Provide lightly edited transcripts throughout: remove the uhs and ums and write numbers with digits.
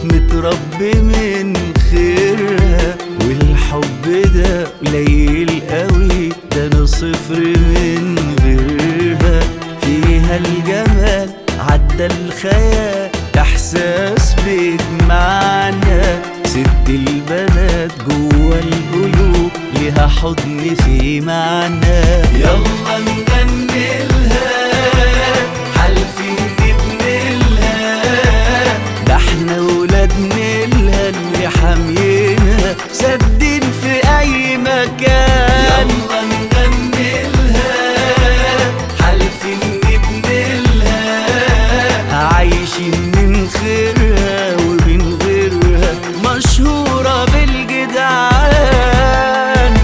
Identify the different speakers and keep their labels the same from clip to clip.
Speaker 1: متربي من خيرها، والحب ده قليل قوي، ده انا صفر من غيرها. فيها الجمال عدى الخيال، احساس بيجمعنا، ست البنات جوا القلوب، ليها حضن في معنى. يلا نغنيلها حالفين نبنيلها، ده احنا ولاد نيلها اللي حامينها، سدين في اي مكان. يلا نغنيلها حالفين نبنيلها، عايشين من خيرها ومن غيرها، مشهورة بالجدعان.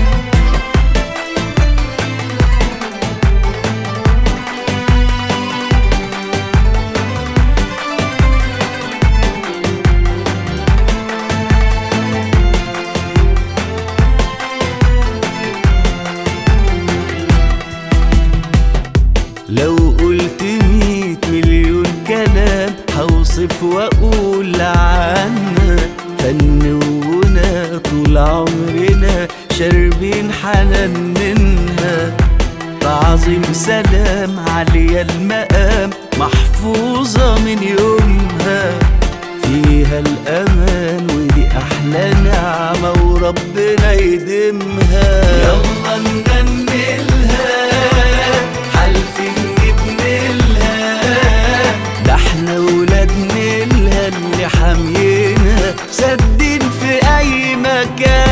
Speaker 1: لو قلت 100 مليون كلام هوصف واقول عنها، فن وغنى طول عمرنا شاربين حنان منها. تعظيم سلام عالية المقام، محفوظة من يومها، فيها الأمان ودي أحلى نعمة وربنا يديمها. يلا نغنيلها حالفين نبنيلها، ده احنا ولاد نيلها اللي حامينها، سدين في أي مكان.